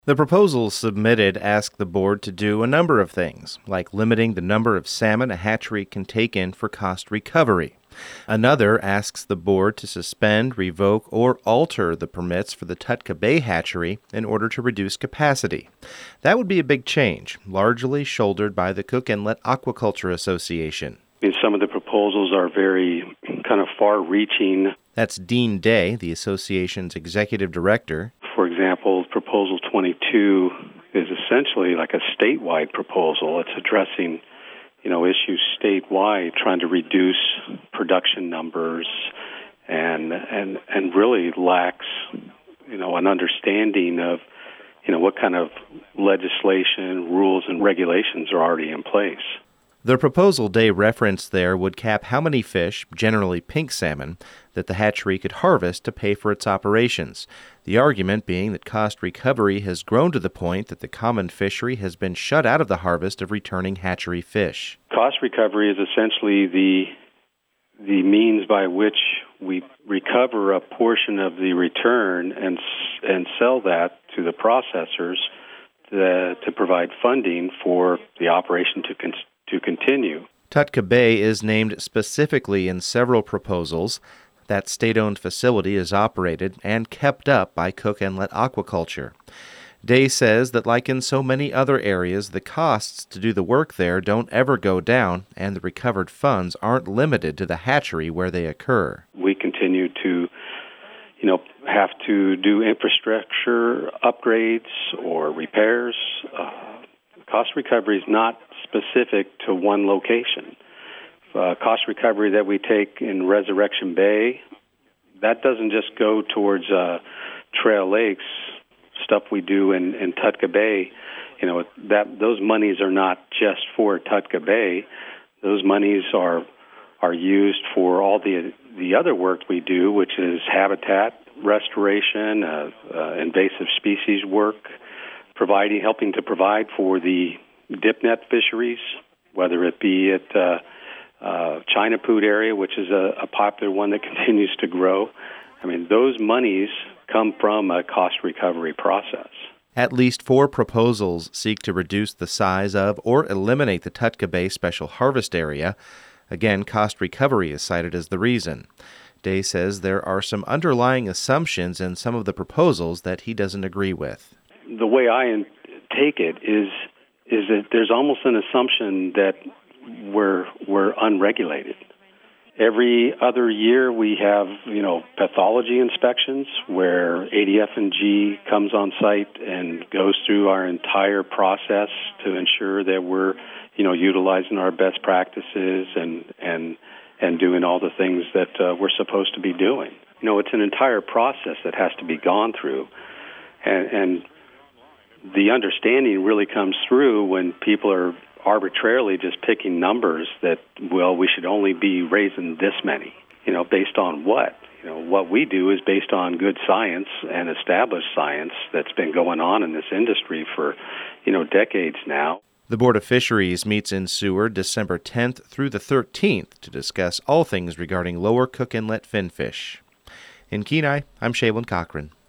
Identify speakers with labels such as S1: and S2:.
S1: The proposals submitted ask the board to do a number of things, like limiting the number of salmon a hatchery can take in for cost recovery. Another asks the board to suspend, revoke, or alter the permits for the Tutka Bay hatchery in order to reduce capacity. That would be a big change, largely shouldered by the Cook Inlet Aquaculture Association.
S2: Some of the proposals are very kind of far-reaching.
S1: That's Dean Day, the association's executive director.
S2: For example, Proposal 22 is essentially like a statewide proposal. It's addressing, issues statewide, trying to reduce production numbers, and really lacks, an understanding of, what kind of legislation, rules, and regulations are already in place.
S1: The proposal Day referenced there would cap how many fish, generally pink salmon, that the hatchery could harvest to pay for its operations. The argument being that cost recovery has grown to the point that the common fishery has been shut out of the harvest of returning hatchery fish.
S2: Cost recovery is essentially the means by which we recover a portion of the return and sell that to the processors to provide funding for the operation to continue.
S1: Tutka Bay is named specifically in several proposals. That state-owned facility is operated and kept up by Cook Inlet Aquaculture. Day says that like in so many other areas, the costs to do the work there don't ever go down, and the recovered funds aren't limited to the hatchery where they occur.
S2: We continue to, have to do infrastructure upgrades or repairs. Cost recovery is not specific to one location. Cost recovery that we take in Resurrection Bay, that doesn't just go towards Trail Lakes, stuff we do in Tutka Bay. Those monies are not just for Tutka Bay. Those monies are used for all the other work we do, which is habitat restoration, invasive species work, helping to provide for the dip net fisheries, whether it be at China Poot area, which is a popular one that continues to grow. Those monies come from a cost recovery process.
S1: At least 4 proposals seek to reduce the size of or eliminate the Tutka Bay Special Harvest Area. Again, cost recovery is cited as the reason. Day says there are some underlying assumptions in some of the proposals that he doesn't agree with.
S2: The way I take it is that there's almost an assumption that we're unregulated. Every other year we have, pathology inspections where ADF&G comes on site and goes through our entire process to ensure that we're, utilizing our best practices and doing all the things that we're supposed to be doing. It's an entire process that has to be gone through, and the understanding really comes through when people are arbitrarily just picking numbers that, we should only be raising this many, based on what? What we do is based on good science and established science that's been going on in this industry for, decades now.
S1: The Board of Fisheries meets in Seward December 10th through the 13th to discuss all things regarding lower Cook Inlet finfish. In Kenai, I'm Shaylin Cochran.